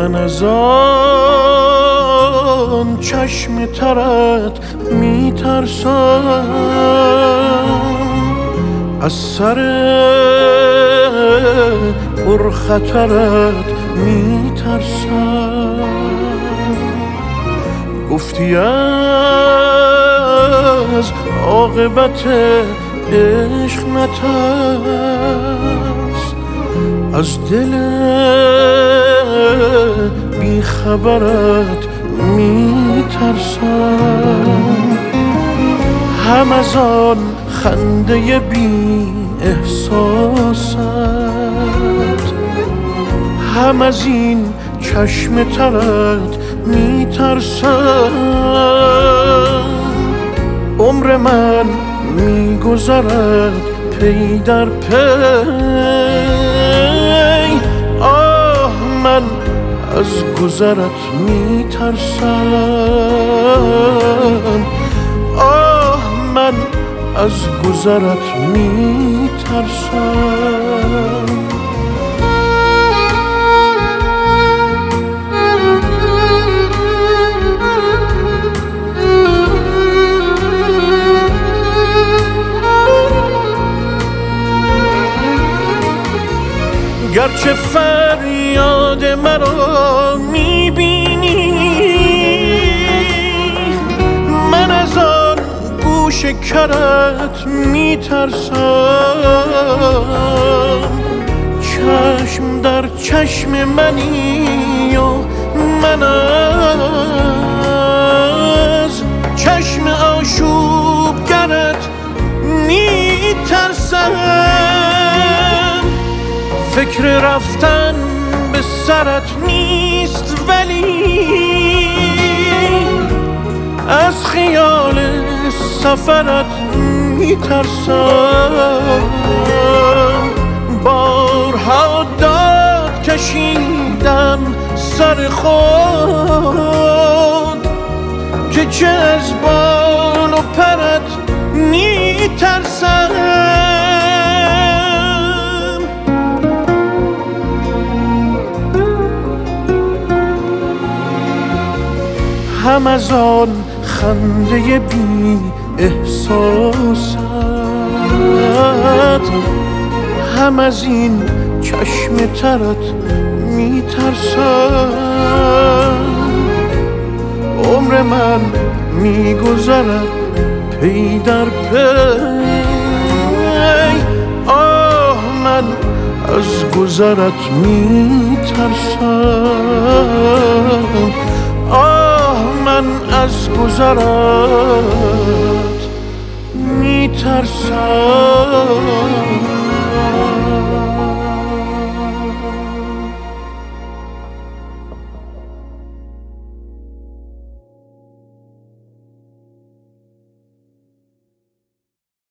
من از آن چشم ترت میترسم، از سر پرخطرت میترسم. گفتی از عاقبت عشق نترس، از دل بیخبرت میترسم. هم از آن خنده بی احساست، هم از این چشم ترت میترسم. عمر من میگذرد پی در پی، آه من از گذرت میترسم، آه من از گذرت میترسم. گرچه فریاد مرا میبینی، من از آن گوش کرت میترسم. چشم در چشم منی و من از چشم آشوبگرت میترسم. فکر رفتن به سرت نیست ولی از خیال سفرت میترسم. بارها داد کشیدم سر خود که چه از بال و پرت میترسم. هم از آن خنده بی احساست، هم از این چشم ترت میترسم. عمر من میگذرد پی در پی، آه من از گذرت میترسم، آه من از گذرت میترسم.